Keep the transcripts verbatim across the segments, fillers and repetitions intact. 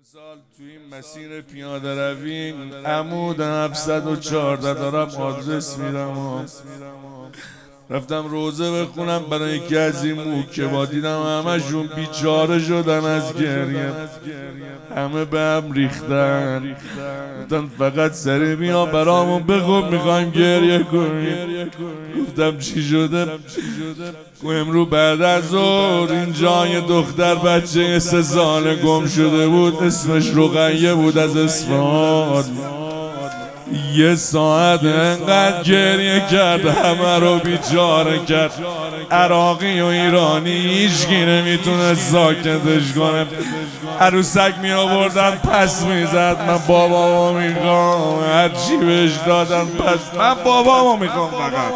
سال تو این مسیر پیاده روی عمود هفتصد و چهارده دارم آدرس میرم و رفتم روزه بخونم برای یکی از این موکبا، دیدم همشون بیچاره شدن از گریه، همه به هم ریختن. گفتن فقط سری بیا برامون بخون میخوایم گریه کنیم. گفتم چی شده؟ امرو بعد از ظهر اینجا یه دختر بچه سه ساله گم شده بود، اسمش رقیه بود از اصفهان. یه ساعت انقدر گریه کرد همه رو بیچاره کرد، عراقی و ایرانی هیچکی نمیتونه ساکتش کنه. عروسک می آوردن پس میزد، من بابامو میخوام، هرچی بهش دادن پس، من بابامو میخوام فقط.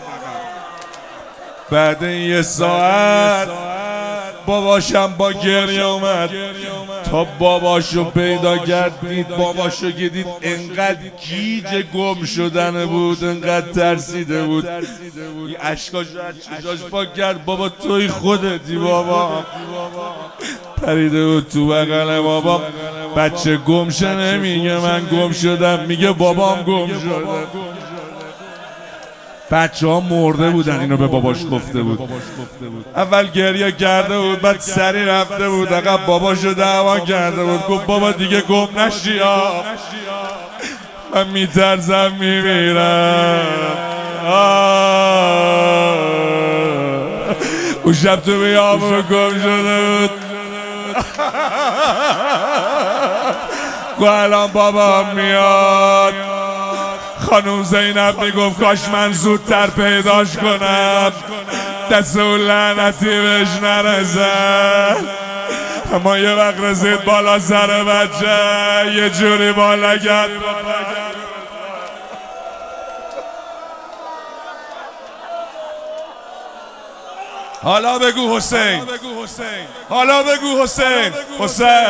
بعد یه ساعت باباشم با گریه اومد، تا باباشو پیدا کرد، دید باباشو که دید انقدر گیج گم شدنه بود، انقدر ترسیده بود، این اشکاشو چشاش پاک کرد. بابا توی خودتی بابا. پریده بود تو بغل بابا. بچه گم شه نمیگه من گم شدم، میگه بابام گم شده. بچه ها مرده بودن، اینو به باباش گفته بود. اول گریه کرده بود، بعد سری رفته بود عقب، باباشو دعوا کرده بود. گفت بابا دیگه گم نشی ها، من میترسم میمیرم. اون شب تو بیامون گم شده بود. گو الان بابا میاد. خانوم زینب میگفت کاش من زودتر پیداش کنم، دست اون لعنتی بهش نرسه. اما یه وقت رسید بالا سر بچه، یه جوری بالا کرد. حالا بگو حسین، حالا بگو حسین، حسین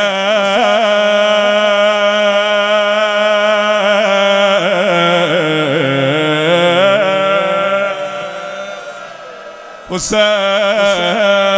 حسین